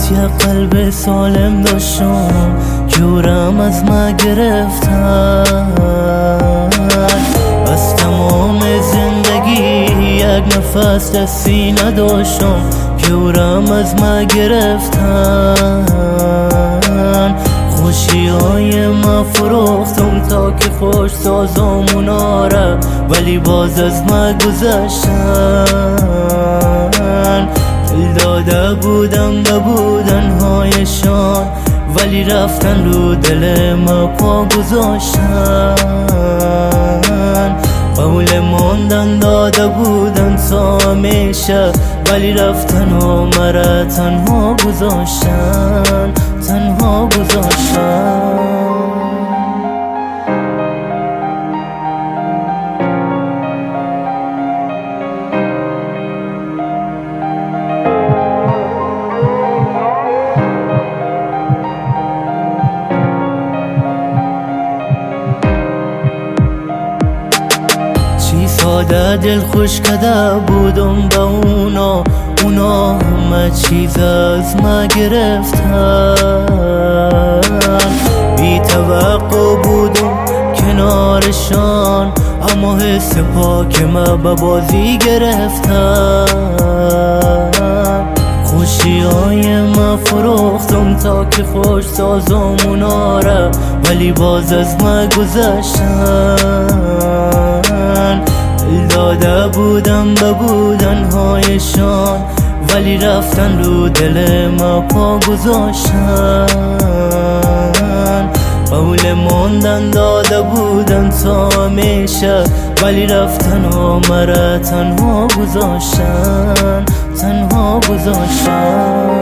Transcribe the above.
یه قلب سالم داشتم جورم از ما گرفتن، از تمام زندگی یک نفس دستی نداشتم جورم از ما گرفتن. خوشیای ما فروختم تا که خوش سازم اوناره، ولی باز از ما گذشتن. دل داده بودم به بودنهایشان، ولی رفتن رو دل ما پا گذاشتن. قول ماندن داده بودن تا همیشه، ولی رفتن و مرا تنها گذاشتن، تنها گذاشتن. ساده دل خوش کده بودم به اونا همه چیز از ما گرفتن. بی توقع بودم کنارشان، اما حس پاک ما به بازی گرفتن. خوشیای ما فروختم تا که خوش سازم اوناره، ولی باز از ما گذشتن. داده بودم به بودنهایشان، ولی رفتن رو دل ما پا گذاشتن. قول ماندن داده بودن تا همیشه، ولی رفتن و مرا تنها گذاشتن، تنها گذاشتن.